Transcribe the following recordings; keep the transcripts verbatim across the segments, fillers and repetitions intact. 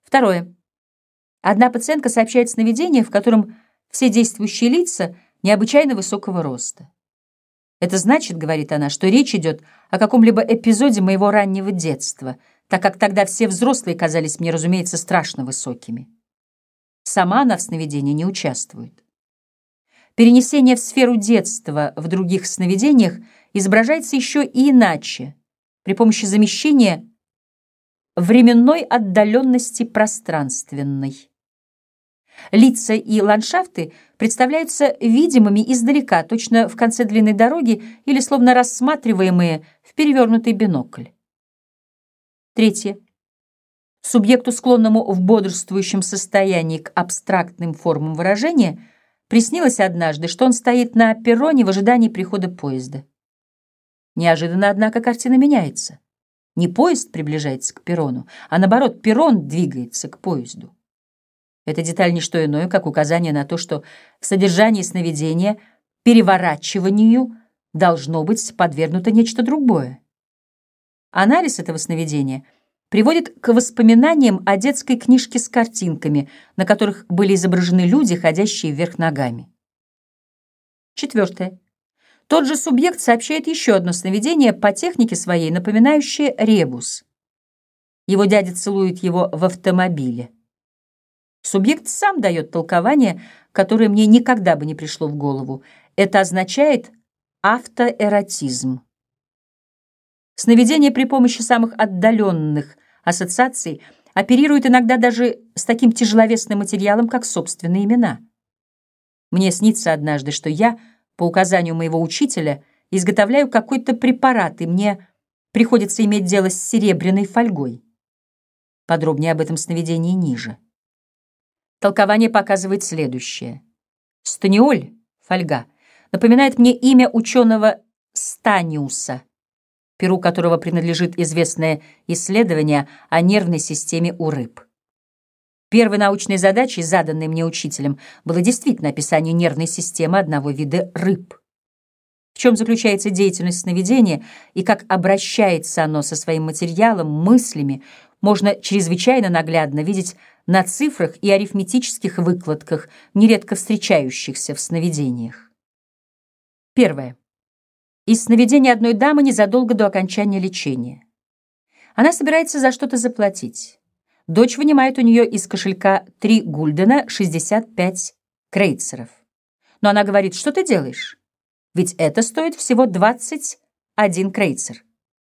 Второе. Одна пациентка сообщает сновидение, в котором все действующие лица необычайно высокого роста. Это значит, говорит она, что речь идет о каком-либо эпизоде моего раннего детства, так как тогда все взрослые казались мне, разумеется, страшно высокими. Сама она в сновидении не участвует. Перенесение в сферу детства в других сновидениях изображается еще и иначе, при помощи замещения временной отдаленности пространственной. Лица и ландшафты представляются видимыми издалека, точно в конце длинной дороги или словно рассматриваемые в перевернутый бинокль. Третье. Субъекту, склонному в бодрствующем состоянии к абстрактным формам выражения, приснилось однажды, что он стоит на перроне в ожидании прихода поезда. Неожиданно, однако, картина меняется. Не поезд приближается к перрону, а наоборот, перрон двигается к поезду. Эта деталь не что иное, как указание на то, что в содержании сновидения переворачиванию должно быть подвергнуто нечто другое. Анализ этого сновидения приводит к воспоминаниям о детской книжке с картинками, на которых были изображены люди, ходящие вверх ногами. Четвертое. Тот же субъект сообщает еще одно сновидение по технике своей, напоминающее ребус. Его дядя целует его в автомобиле. Субъект сам дает толкование, которое мне никогда бы не пришло в голову. Это означает автоэротизм. Сновидение при помощи самых отдаленных ассоциаций оперирует иногда даже с таким тяжеловесным материалом, как собственные имена. Мне снится однажды, что я, по указанию моего учителя, изготовляю какой-то препарат, и мне приходится иметь дело с серебряной фольгой. Подробнее об этом сновидении ниже. Толкование показывает следующее. Станиоль, фольга, напоминает мне имя ученого Станиуса, перу которого принадлежит известное исследование о нервной системе у рыб. Первой научной задачей, заданной мне учителем, было действительно описание нервной системы одного вида рыб. В чем заключается деятельность сновидения и как обращается оно со своим материалом, мыслями, можно чрезвычайно наглядно видеть на цифрах и арифметических выкладках, нередко встречающихся в сновидениях. Первое. Из сновидения одной дамы незадолго до окончания лечения. Она собирается за что-то заплатить. Дочь вынимает у нее из кошелька три гульдена шестьдесят пять крейцеров. Но она говорит: что ты делаешь? Ведь это стоит всего двадцать один крейцер.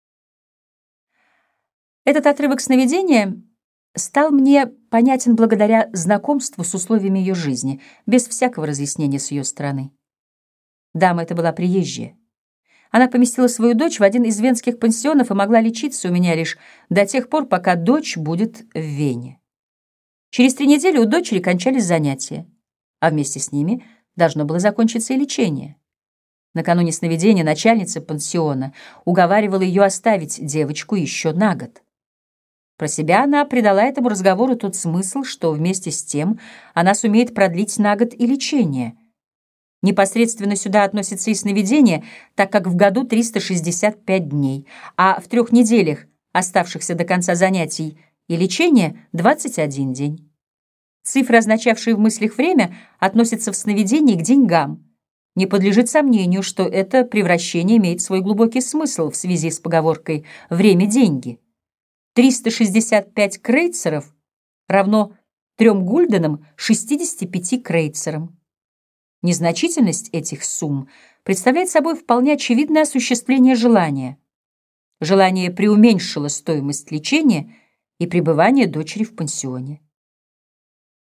Этот отрывок сновидения стал мне понятен благодаря знакомству с условиями ее жизни, без всякого разъяснения с ее стороны. Дама эта была приезжая. Она поместила свою дочь в один из венских пансионов и могла лечиться у меня лишь до тех пор, пока дочь будет в Вене. Через три недели у дочери кончались занятия, а вместе с ними должно было закончиться и лечение. Накануне сновидения начальница пансиона уговаривала ее оставить девочку еще на год. Про себя она придала этому разговору тот смысл, что вместе с тем она сумеет продлить на год и лечение. Непосредственно сюда относится и сновидение, так как в году триста шестьдесят пять дней, а в трех неделях, оставшихся до конца занятий и лечения, двадцать один день. Цифры, означавшие в мыслях время, относятся в сновидении к деньгам. Не подлежит сомнению, что это превращение имеет свой глубокий смысл в связи с поговоркой «время – деньги». триста шестьдесят пять крейцеров равно трем гульденам шестидесяти пяти крейцерам. Незначительность этих сумм представляет собой вполне очевидное осуществление желания. Желание преуменьшило стоимость лечения и пребывания дочери в пансионе.